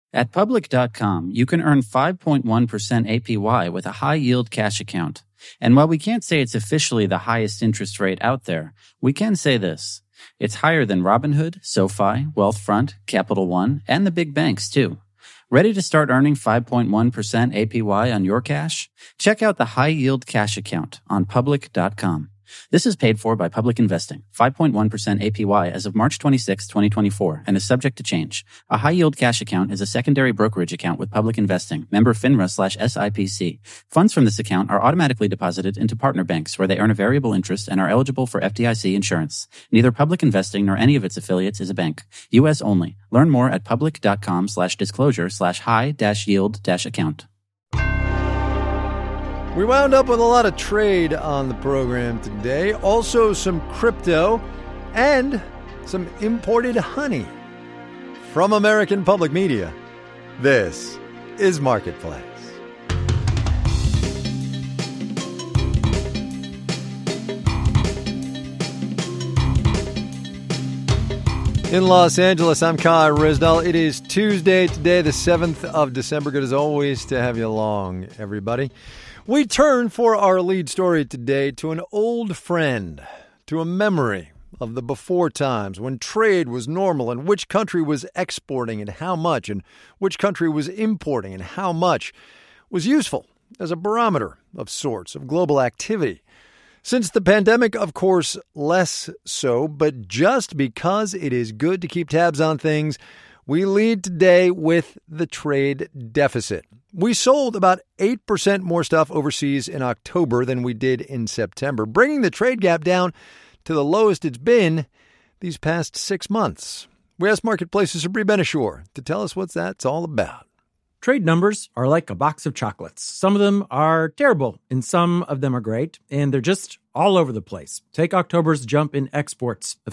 At Public.com, you can earn 5.1% APY with a high-yield cash account. And while we can't say it's officially the highest interest rate out there, we can say this. It's higher than Robinhood, SoFi, Wealthfront, Capital One, and the big banks, too. Ready to start earning 5.1% APY on your cash? Check out the high-yield cash account on Public.com. This is paid for by Public Investing, 5.1% APY as of March 26, 2024, and is subject to change. A high-yield cash account is a secondary brokerage account with Public Investing, member FINRA/SIPC. Funds from this account are automatically deposited into partner banks where they earn a variable interest and are eligible for FDIC insurance. Neither Public Investing nor any of its affiliates is a bank. U.S. only. Learn more at public.com/disclosure/high-yield-account. We wound up with a lot of trade on the program today. Also some crypto and some imported honey. From American Public Media, this is Marketplace. In Los Angeles, I'm Kai Ryssdal. It is Tuesday today, the 7th of December. Good as always to have you along, everybody. We turn for our lead story today to an old friend, to a memory of the before times when trade was normal and which country was exporting and how much and which country was importing and how much was useful as a barometer of sorts of global activity. Since the pandemic, of course, less so, but just because it is good to keep tabs on things, we lead today with the trade deficit. We sold about 8% more stuff overseas in October than we did in September, bringing the trade gap down to the lowest it's been these past 6 months. We asked Marketplace's Sabri Ben-Achour to tell us what that's all about. Trade numbers are like a box of chocolates. Some of them are terrible, and some of them are great, and they're just all over the place. Take October's jump in exports of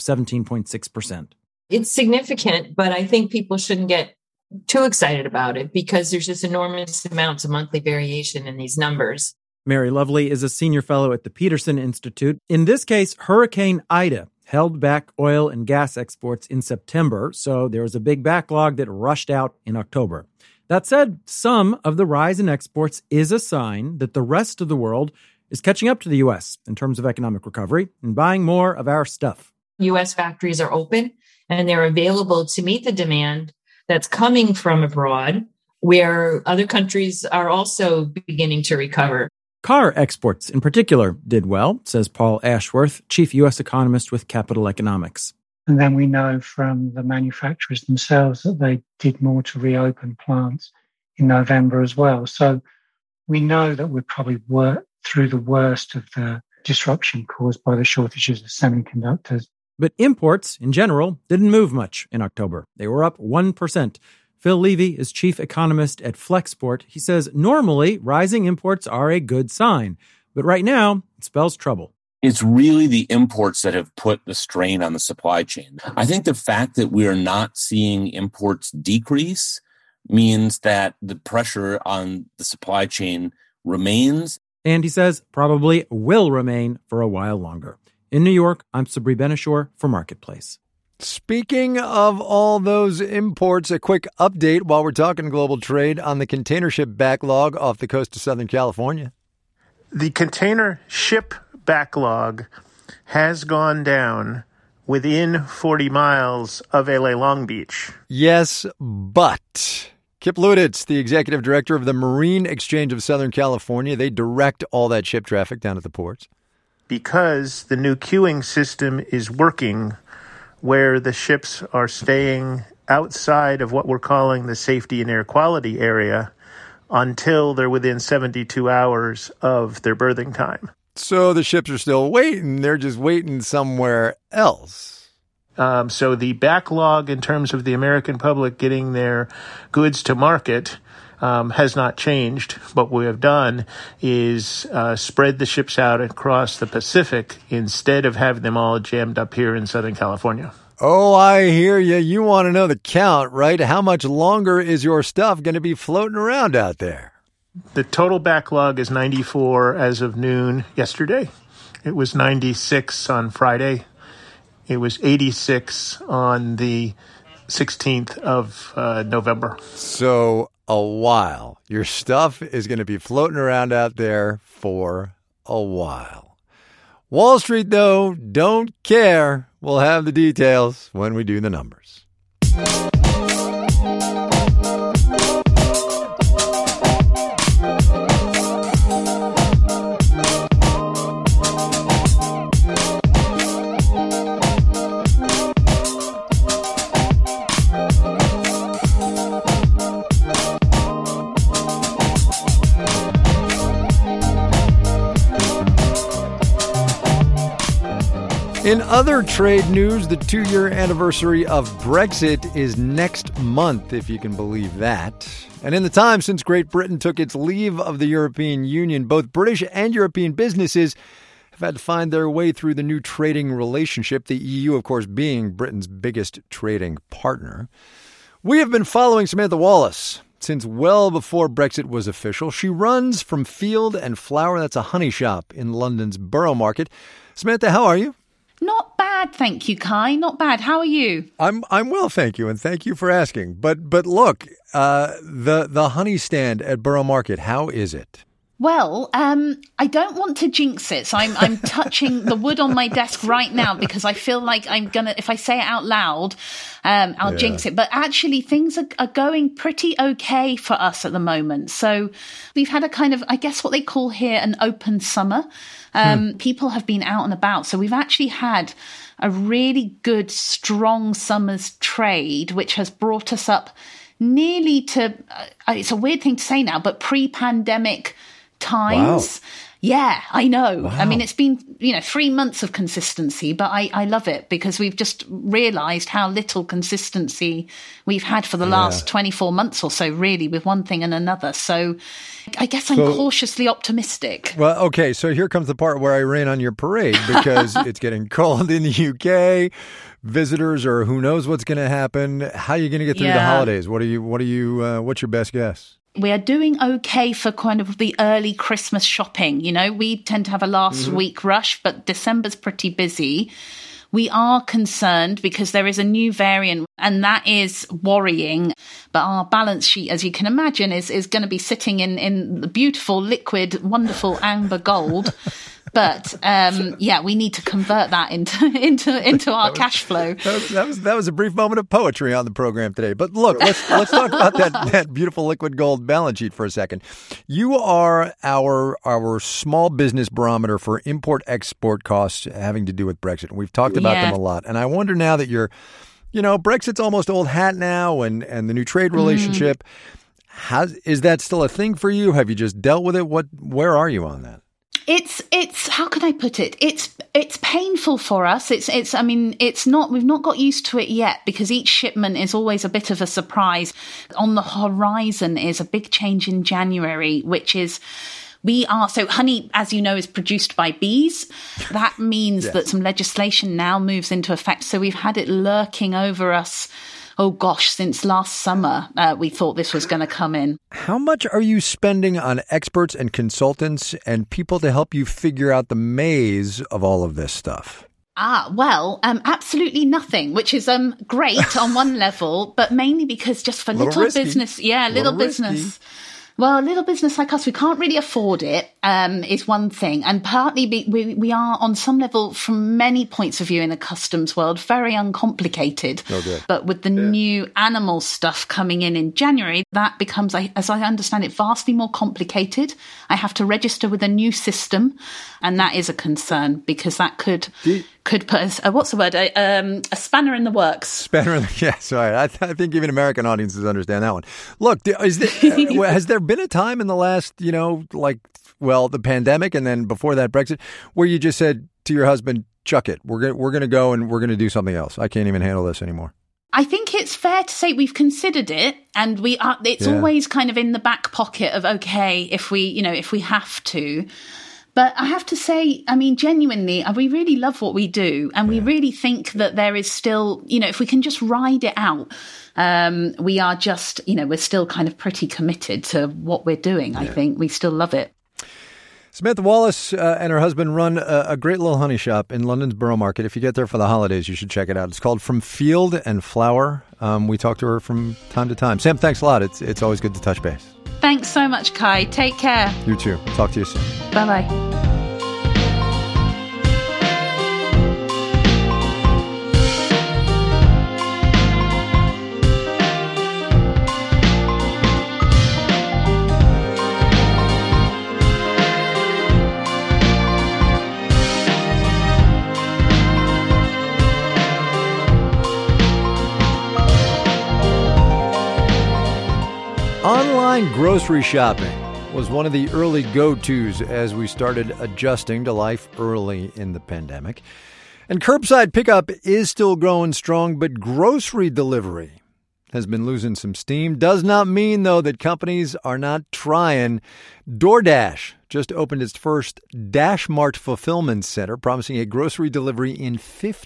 17.6%. It's significant, but I think people shouldn't get too excited about it because there's just enormous amounts of monthly variation in these numbers. Mary Lovely is a senior fellow at the Peterson Institute. In this case, Hurricane Ida held back oil and gas exports in September, so there was a big backlog that rushed out in October. That said, some of the rise in exports is a sign that the rest of the world is catching up to the U.S. in terms of economic recovery and buying more of our stuff. U.S. factories are open and they're available to meet the demand that's coming from abroad, where other countries are also beginning to recover. Car exports in particular did well, says Paul Ashworth, chief U.S. economist with Capital Economics. And then we know from the manufacturers themselves that they did more to reopen plants in November as well. So we know that we're probably through the worst of the disruption caused by the shortages of semiconductors. But imports, in general, didn't move much in October. They were up 1%. Phil Levy is chief economist at Flexport. He says normally rising imports are a good sign, but right now it spells trouble. It's really the imports that have put the strain on the supply chain. I think the fact that we are not seeing imports decrease means that the pressure on the supply chain remains. And he says probably will remain for a while longer. In New York, I'm Sabri Ben-Achour for Marketplace. Speaking of all those imports, a quick update while we're talking global trade on the container ship backlog off the coast of Southern California. The container ship backlog has gone down within 40 miles of LA Long Beach. Yes, but Kip Luditz, the executive director of the Marine Exchange of Southern California, they direct all that ship traffic down at the ports. Because the new queuing system is working where the ships are staying outside of what we're calling the safety and air quality area until they're within 72 hours of their berthing time. So the ships are still waiting. They're just waiting somewhere else. So the backlog in terms of the American public getting their goods to market has not changed. What we have done is spread the ships out across the Pacific instead of having them all jammed up here in Southern California. Oh, I hear you. You want to know the count, right? How much longer is your stuff going to be floating around out there? The total backlog is 94 as of noon yesterday. It was 96 on Friday. It was 86 on the 16th of November. So a while. Your stuff is going to be floating around out there for a while. Wall Street, though, don't care. We'll have the details when we do the numbers. In other trade news, the 2-year anniversary of Brexit is next month, if you can believe that. And in the time since Great Britain took its leave of the European Union, both British and European businesses have had to find their way through the new trading relationship, the EU, of course, being Britain's biggest trading partner. We have been following Samantha Wallace since well before Brexit was official. She runs From Field and Flower, that's a honey shop in London's Borough Market. Samantha, how are you? Not bad, thank you, Kai. Not bad. How are you? I'm well, thank you, and thank you for asking. But look, the honey stand at Borough Market, how is it? Well, I don't want to jinx it, so I'm touching the wood on my desk right now because I feel like I'm gonna, if I say it out loud, I'll jinx it. But actually, things are going pretty okay for us at the moment. So we've had a kind of, I guess what they call here an open summer. People have been out and about. So we've actually had a really good, strong summer's trade, which has brought us up nearly to, it's a weird thing to say now, but pre-pandemic times. Wow. Yeah, I know. Wow. I mean, it's been, 3 months of consistency, but I love it because we've just realized how little consistency we've had for the last 24 months or so, really, with one thing and another. So I guess I'm cautiously optimistic. Well, okay, so here comes the part where I rain on your parade because it's getting cold in the UK. Visitors, or who knows what's going to happen. How are you going to get through the holidays? What's your best guess? We are doing okay for kind of the early Christmas shopping. We tend to have a last week rush, but December's pretty busy. We are concerned because there is a new variant, and that is worrying. But our balance sheet, as you can imagine, is going to be sitting in the beautiful, liquid, wonderful amber gold. But we need to convert that into our cash flow. That was a brief moment of poetry on the program today. But look, let's talk about that beautiful liquid gold balance sheet for a second. You are our small business barometer for import-export costs having to do with Brexit. We've talked about them a lot. And I wonder now that Brexit's almost old hat now, and the new trade relationship, is that still a thing for you? Have you just dealt with it? Where are you on that? It's how can I put it? It's painful for us. It's not, we've not got used to it yet because each shipment is always a bit of a surprise. On the horizon is a big change in January, which is so honey, as you know, is produced by bees. That means that some legislation now moves into effect. So we've had it lurking over us. Oh gosh, since last summer, we thought this was going to come in. How much are you spending on experts and consultants and people to help you figure out the maze of all of this stuff? Absolutely nothing, which is great on one level, but mainly because just for little business. Yeah, little business. Well, a little business like us, we can't really afford it, is one thing. And partly we are, on some level, from many points of view in the customs world, very uncomplicated. Okay. But with the new animal stuff coming in January, that becomes, as I understand it, vastly more complicated. I have to register with a new system, and that is a concern because that could put a spanner in the works. Sorry. I think even American audiences understand that one. Look, has there been a time in the last, the pandemic and then before that Brexit, where you just said to your husband, chuck it, we're going to go and we're going to do something else. I can't even handle this anymore. I think it's fair to say we've considered it, and it's always kind of in the back pocket of, okay, if we have to. But I have to say, genuinely, we really love what we do. And we really think that there is still, if we can just ride it out, we are just, we're still kind of pretty committed to what we're doing. I think we still love it. Samantha Wallace and her husband run a great little honey shop in London's Borough Market. If you get there for the holidays, you should check it out. It's called From Field and Flower. We talk to her from time to time. Sam, thanks a lot. It's always good to touch base. Thanks so much, Kai. Take care. You too. Talk to you soon. Bye-bye. Online grocery shopping was one of the early go-tos as we started adjusting to life early in the pandemic. And curbside pickup is still growing strong, but grocery delivery has been losing some steam. Does not mean, though, that companies are not trying. DoorDash just opened its first DashMart fulfillment center, promising a grocery delivery in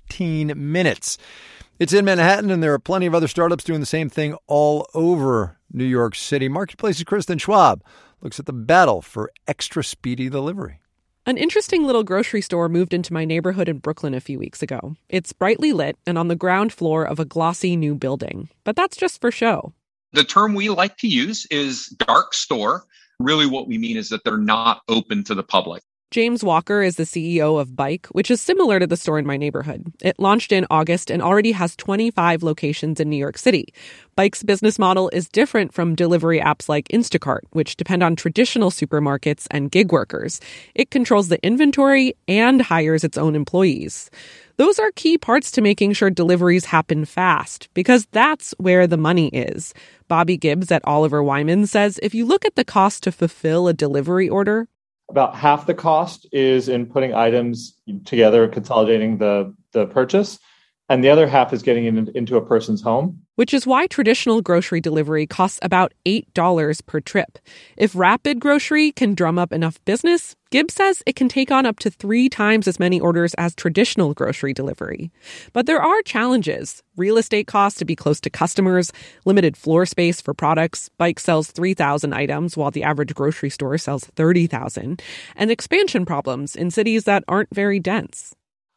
15 minutes. It's in Manhattan, and there are plenty of other startups doing the same thing all over New York City. Marketplace's Kristen Schwab looks at the battle for extra speedy delivery. An interesting little grocery store moved into my neighborhood in Brooklyn a few weeks ago. It's brightly lit and on the ground floor of a glossy new building. But that's just for show. The term we like to use is dark store. Really what we mean is that they're not open to the public. James Walker is the CEO of Bike, which is similar to the store in my neighborhood. It launched in August and already has 25 locations in New York City. Bike's business model is different from delivery apps like Instacart, which depend on traditional supermarkets and gig workers. It controls the inventory and hires its own employees. Those are key parts to making sure deliveries happen fast, because that's where the money is. Bobby Gibbs at Oliver Wyman says if you look at the cost to fulfill a delivery order, about half the cost is in putting items together, consolidating the purchase, and the other half is getting it into a person's home. Which is why traditional grocery delivery costs about $8 per trip. If Rapid Grocery can drum up enough business, Gibbs says it can take on up to 3 times as many orders as traditional grocery delivery. But there are challenges. Real estate costs to be close to customers, limited floor space for products. Bike sells 3,000 items while the average grocery store sells 30,000. And expansion problems in cities that aren't very dense.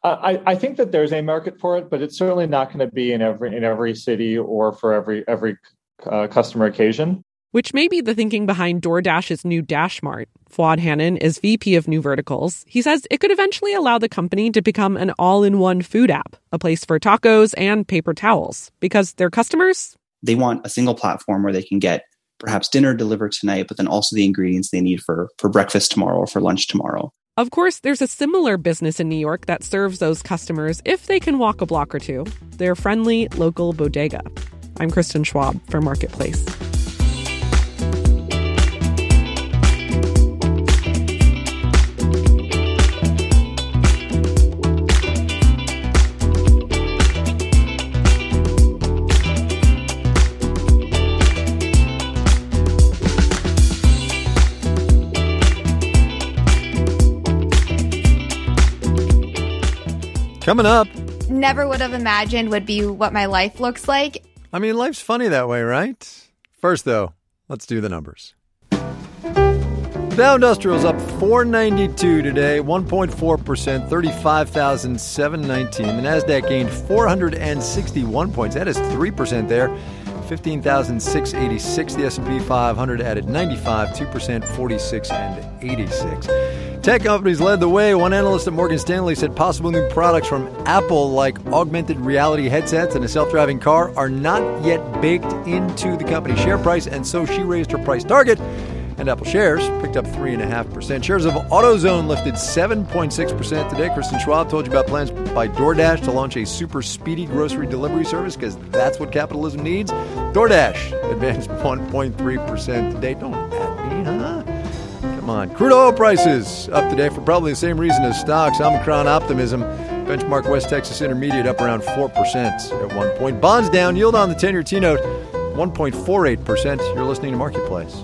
I think that there's a market for it, but it's certainly not going to be in every city or for every customer occasion. Which may be the thinking behind DoorDash's new DashMart. Fuad Hannon is VP of New Verticals. He says it could eventually allow the company to become an all-in-one food app, a place for tacos and paper towels, because their customers, they want a single platform where they can get perhaps dinner delivered tonight, but then also the ingredients they need for breakfast tomorrow or for lunch tomorrow. Of course, there's a similar business in New York that serves those customers if they can walk a block or two. Their friendly local bodega. I'm Kristen Schwab for Marketplace. Coming up. Never would have imagined would be what my life looks like. I mean, life's funny that way, right? First, though, let's do the numbers. Dow Industrial's up 492 today, 1.4%, 35,719. The NASDAQ gained 461 points. That is 3% there, 15,686. The S&P 500 added 95, 2%, 46 and 86. Tech companies led the way. One analyst at Morgan Stanley said possible new products from Apple, like augmented reality headsets and a self-driving car, are not yet baked into the company's share price, and so she raised her price target, and Apple shares picked up 3.5%. Shares of AutoZone lifted 7.6% today. Kristen Schwab told you about plans by DoorDash to launch a super speedy grocery delivery service, because that's what capitalism needs. DoorDash advanced 1.3% today. Don't at me, huh? Come on. Crude oil prices up today for probably the same reason as stocks. Omicron optimism. Benchmark West Texas Intermediate up around 4% at one point. Bonds down. Yield on the 10-year T-note 1.48%. You're listening to Marketplace.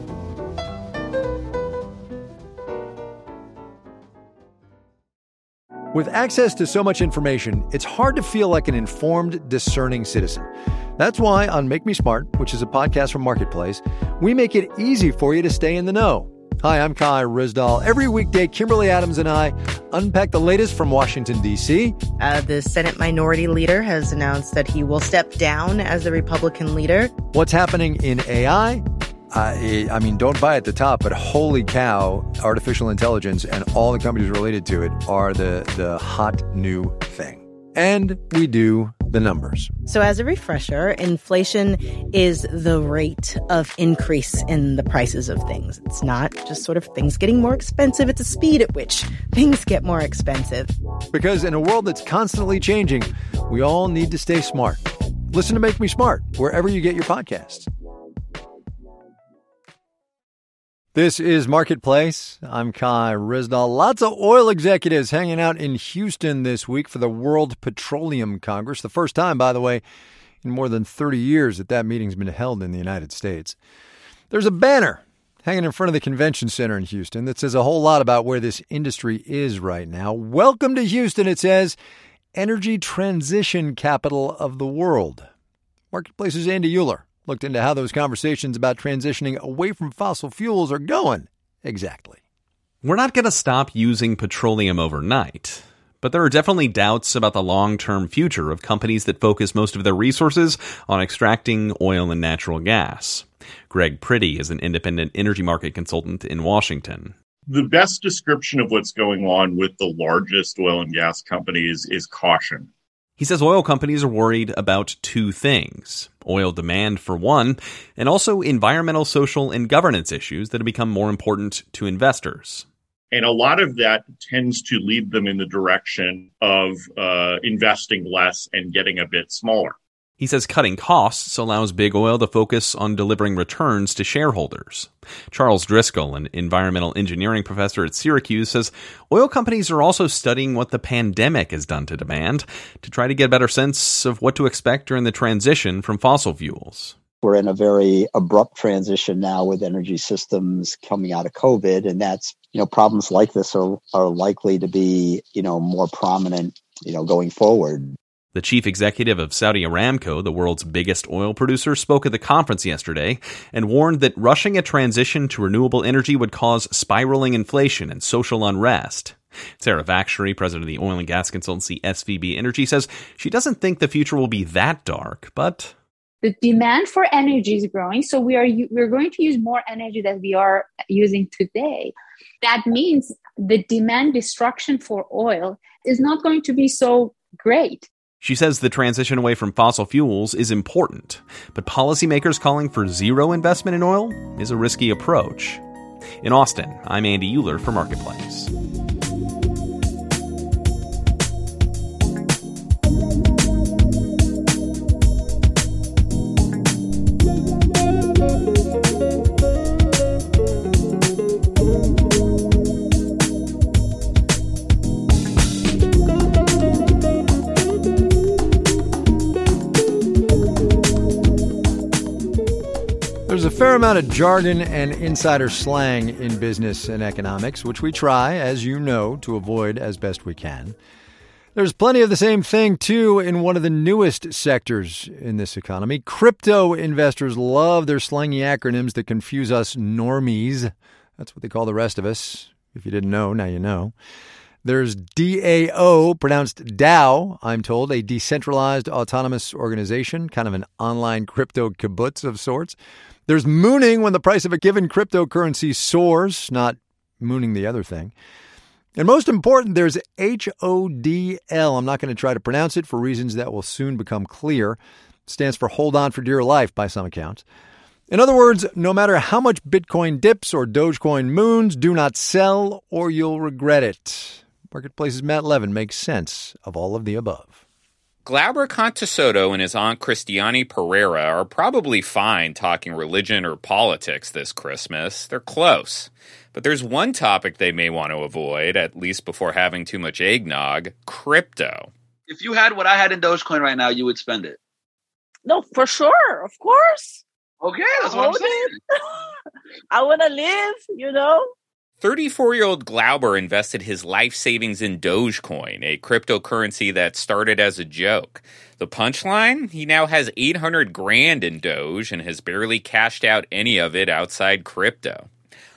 With access to so much information, it's hard to feel like an informed, discerning citizen. That's why on Make Me Smart, which is a podcast from Marketplace, we make it easy for you to stay in the know. Hi, I'm Kai Ryssdal. Every weekday, Kimberly Adams and I unpack the latest from Washington, D.C. The Senate Minority Leader has announced that he will step down as the Republican leader. What's happening in AI? I mean, don't buy at the top, but holy cow, artificial intelligence and all the companies related to it are the hot new thing. And we do the numbers. So as a refresher, inflation is the rate of increase in the prices of things. It's not just sort of things getting more expensive. It's the speed at which things get more expensive. Because in a world that's constantly changing, we all need to stay smart. Listen to Make Me Smart wherever you get your podcasts. This is Marketplace. I'm Kai Ryssdal. Lots of oil executives hanging out in Houston this week for the World Petroleum Congress. The first time, by the way, in more than 30 years that meeting's been held in the United States. There's a banner hanging in front of the convention center in Houston that says a whole lot about where this industry is right now. Welcome to Houston, it says, energy transition capital of the world. Marketplace's Andy Euler looked into how those conversations about transitioning away from fossil fuels are going. Exactly. We're not going to stop using petroleum overnight, but there are definitely doubts about the long-term future of companies that focus most of their resources on extracting oil and natural gas. Greg Priddy is an independent energy market consultant in Washington. The best description of what's going on with the largest oil and gas companies is caution. He says oil companies are worried about two things: oil demand for one, and also environmental, social, and governance issues that have become more important to investors. And a lot of that tends to lead them in the direction of investing less and getting a bit smaller. He says cutting costs allows big oil to focus on delivering returns to shareholders. Charles Driscoll, an environmental engineering professor at Syracuse, says oil companies are also studying what the pandemic has done to demand to try to get a better sense of what to expect during the transition from fossil fuels. We're in a very abrupt transition now with energy systems coming out of COVID, and that's, problems like this are likely to be, more prominent, going forward. The chief executive of Saudi Aramco, the world's biggest oil producer, spoke at the conference yesterday and warned that rushing a transition to renewable energy would cause spiraling inflation and social unrest. Sarah Vakhshari, president of the oil and gas consultancy SVB Energy, says she doesn't think the future will be that dark, but the demand for energy is growing, so we're going to use more energy than we are using today. That means the demand destruction for oil is not going to be so great. She says the transition away from fossil fuels is important, but policymakers calling for zero investment in oil is a risky approach. In Austin, I'm Andy Euler for Marketplace. There's a fair amount of jargon and insider slang in business and economics, which we try, as you know, to avoid as best we can. There's plenty of the same thing, too, in one of the newest sectors in this economy. Crypto investors love their slangy acronyms that confuse us normies. That's what they call the rest of us. If you didn't know, now you know. There's DAO, pronounced DAO, I'm told, a decentralized autonomous organization, kind of an online crypto kibbutz of sorts. There's mooning when the price of a given cryptocurrency soars, not mooning the other thing. And most important, there's HODL. I'm not going to try to pronounce it for reasons that will soon become clear. It stands for hold on for dear life by some accounts. In other words, no matter how much Bitcoin dips or Dogecoin moons, do not sell or you'll regret it. Marketplace's Matt Levin makes sense of all of the above. Glauber Contesoto and his aunt Cristiane Pereira are probably fine talking religion or politics this Christmas. They're close. But there's one topic they may want to avoid, at least before having too much eggnog: crypto. If you had what I had in Dogecoin right now, you would spend it. No, for sure. Of course. Okay, that's what I'm saying. I want to live, 34-year-old Glauber invested his life savings in Dogecoin, a cryptocurrency that started as a joke. The punchline? He now has $800,000 in Doge and has barely cashed out any of it outside crypto.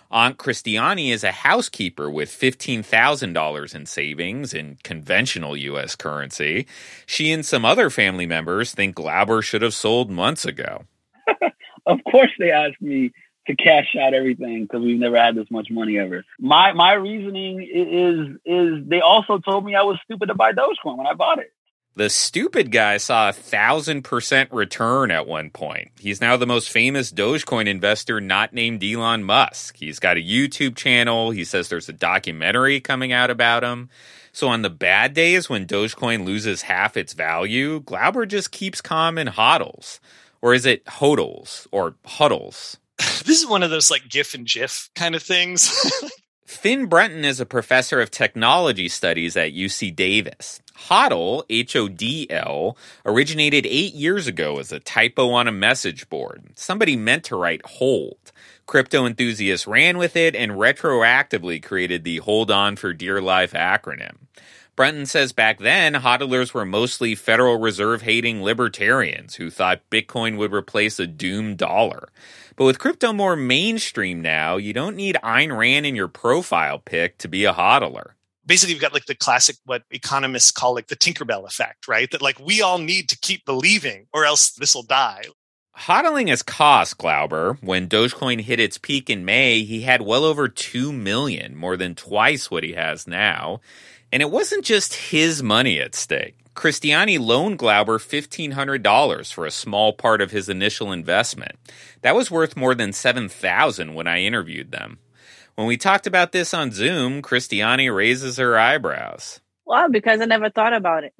Aunt Christiani is a housekeeper with $15,000 in savings in conventional U.S. currency. She and some other family members think Glauber should have sold months ago. Of course they asked me to cash out everything because we've never had this much money ever. My reasoning is they also told me I was stupid to buy Dogecoin when I bought it. The stupid guy saw 1,000% return at one point. He's now the most famous Dogecoin investor not named Elon Musk. He's got a YouTube channel. He says there's a documentary coming out about him. So on the bad days when Dogecoin loses half its value, Glauber just keeps calm and hodls. Or is it hodls or huddles? This is one of those like GIF and GIF kind of things. Finn Brenton is a professor of technology studies at UC Davis. HODL, H-O-D-L, originated 8 years ago as a typo on a message board. Somebody meant to write hold. Crypto enthusiasts ran with it and retroactively created the Hold On for Dear Life acronym. Brenton says back then, hodlers were mostly Federal Reserve-hating libertarians who thought Bitcoin would replace a doomed dollar. But with crypto more mainstream now, you don't need Ayn Rand in your profile pic to be a hodler. Basically, you've got like the classic, what economists call like the Tinkerbell effect, right? That like we all need to keep believing or else this will die. Hodling has cost Glauber. When Dogecoin hit its peak in May, he had well over 2 million, more than twice what he has now. And it wasn't just his money at stake. Christiani loaned Glauber $1,500 for a small part of his initial investment. That was worth more than $7,000 when I interviewed them. When we talked about this on Zoom, Christiani raises her eyebrows. Well, because I never thought about it.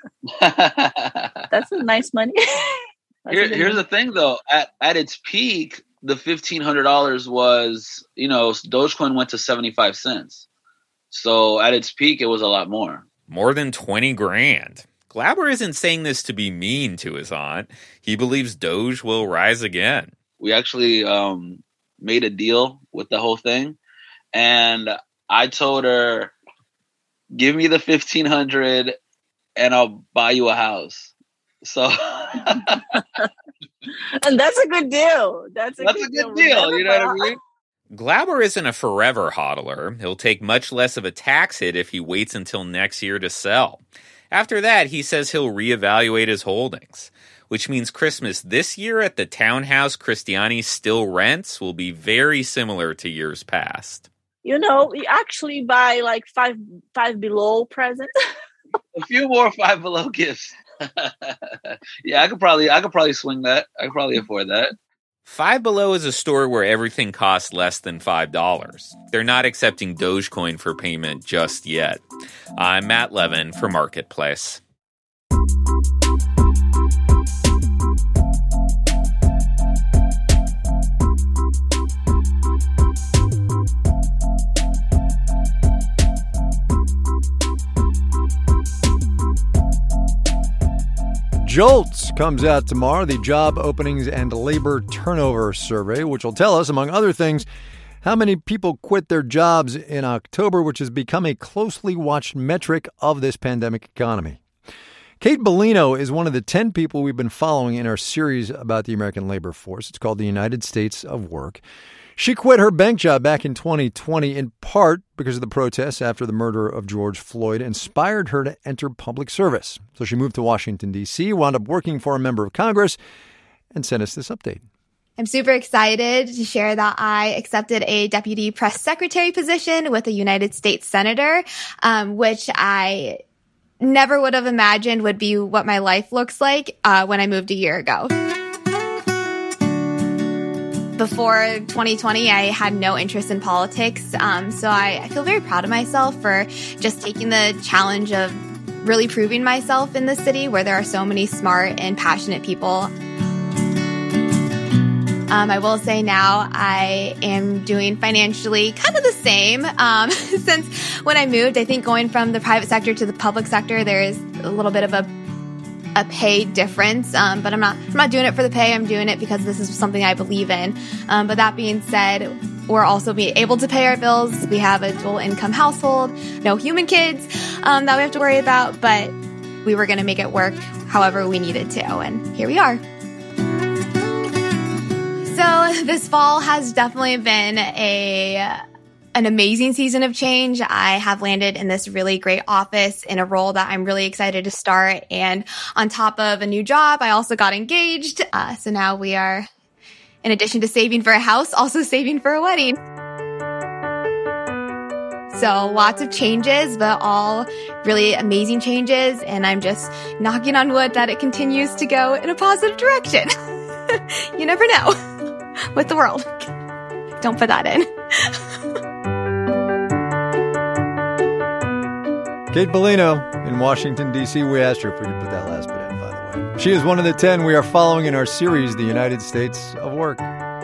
That's a nice money. Here's the thing, though. At its peak, the $1,500 was, Dogecoin went to 75 cents. So at its peak, it was a lot more. More than 20 grand. Glauber isn't saying this to be mean to his aunt. He believes Doge will rise again. We actually made a deal with the whole thing. And I told her, give me the $1,500 and I'll buy you a house. So and that's a good deal. That's a good deal. You know what I mean? Glauber isn't a forever hodler. He'll take much less of a tax hit if he waits until next year to sell. After that, he says he'll reevaluate his holdings, which means Christmas this year at the townhouse Christiani still rents will be very similar to years past. We actually buy like five below presents. A few more Five Below gifts. Yeah, I could probably swing that. I could probably afford that. Five Below is a store where everything costs less than $5. They're not accepting Dogecoin for payment just yet. I'm Matt Levin for Marketplace. JOLTS comes out tomorrow, the Job Openings and Labor Turnover Survey, which will tell us, among other things, how many people quit their jobs in October, which has become a closely watched metric of this pandemic economy. Kate Bellino is one of the 10 people we've been following in our series about the American labor force. It's called the United States of Work. She quit her bank job back in 2020 in part because of the protests after the murder of George Floyd inspired her to enter public service. So she moved to Washington, D.C., wound up working for a member of Congress, and sent us this update. I'm super excited to share that I accepted a deputy press secretary position with a United States senator, which I never would have imagined would be what my life looks like when I moved a year ago. Before 2020, I had no interest in politics, so I feel very proud of myself for just taking the challenge of really proving myself in this city where there are so many smart and passionate people. I will say now I am doing financially kind of the same. Since when I moved, I think going from the private sector to the public sector, there is a little bit of a pay difference, but I'm not doing it for the pay. I'm doing it because this is something I believe in. But that being said, we're also being able to pay our bills. We have a dual income household, no human kids that we have to worry about, but we were going to make it work however we needed to, and here we are. So this fall has definitely been an amazing season of change. I have landed in this really great office in a role that I'm really excited to start. And on top of a new job, I also got engaged. So now we are, in addition to saving for a house, also saving for a wedding. So lots of changes, but all really amazing changes. And I'm just knocking on wood that it continues to go in a positive direction. You never know with the world. Don't put that in. Kate Bellino in Washington, D.C. We asked her if we could put that last bit in, by the way. She is one of the 10 we are following in our series, The United States of Work.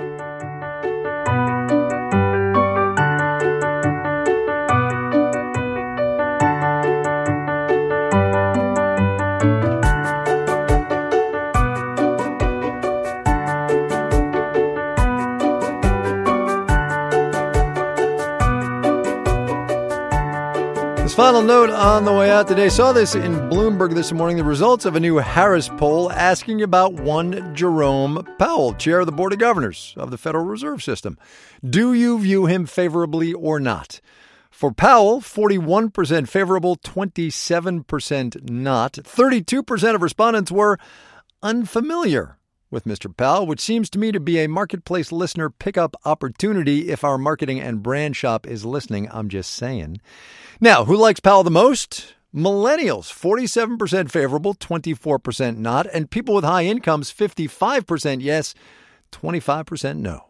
Final note on the way out today. Saw this in Bloomberg this morning. The results of a new Harris poll asking about one Jerome Powell, chair of the Board of Governors of the Federal Reserve System. Do you view him favorably or not? For Powell, 41% favorable, 27% not. 32% of respondents were unfamiliar with Mr. Powell, which seems to me to be a marketplace listener pickup opportunity if our marketing and brand shop is listening. I'm just saying. Now, who likes Powell the most? Millennials, 47% favorable, 24% not. And people with high incomes, 55% yes, 25% no.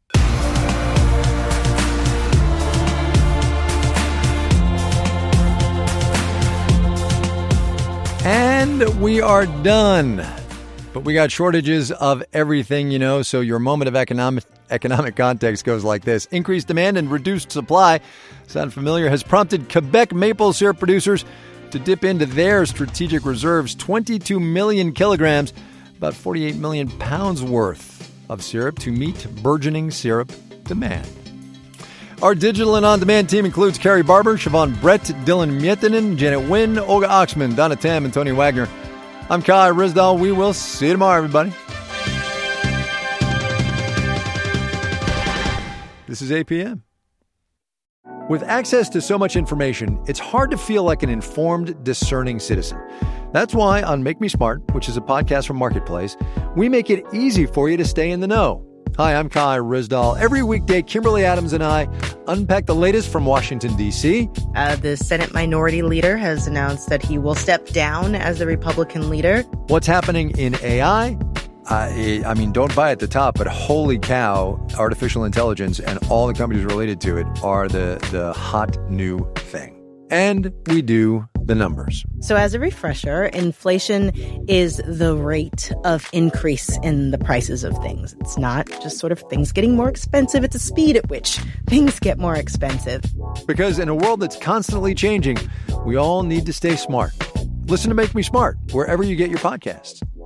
And we are done. But we got shortages of everything, you know, so your moment of economic context goes like this. Increased demand and reduced supply, sound familiar, has prompted Quebec maple syrup producers to dip into their strategic reserves, 22 million kilograms, about 48 million pounds worth of syrup to meet burgeoning syrup demand. Our digital and on-demand team includes Carrie Barber, Siobhan Brett, Dylan Miettinen, Janet Wynn, Olga Oxman, Donna Tam, and Tony Wagner. I'm Kai Ryssdal. We will see you tomorrow, everybody. This is APM. With access to so much information, it's hard to feel like an informed, discerning citizen. That's why on Make Me Smart, which is a podcast from Marketplace, we make it easy for you to stay in the know. Hi, I'm Kai Ryssdal. Every weekday, Kimberly Adams and I unpack the latest from Washington, D.C. The Senate Minority Leader has announced that he will step down as the Republican leader. What's happening in AI? I mean, don't buy at the top, but holy cow, artificial intelligence and all the companies related to it are the hot new thing. And we do the numbers. So as a refresher, inflation is the rate of increase in the prices of things. It's not just sort of things getting more expensive. It's the speed at which things get more expensive. Because in a world that's constantly changing, we all need to stay smart. Listen to Make Me Smart wherever you get your podcasts.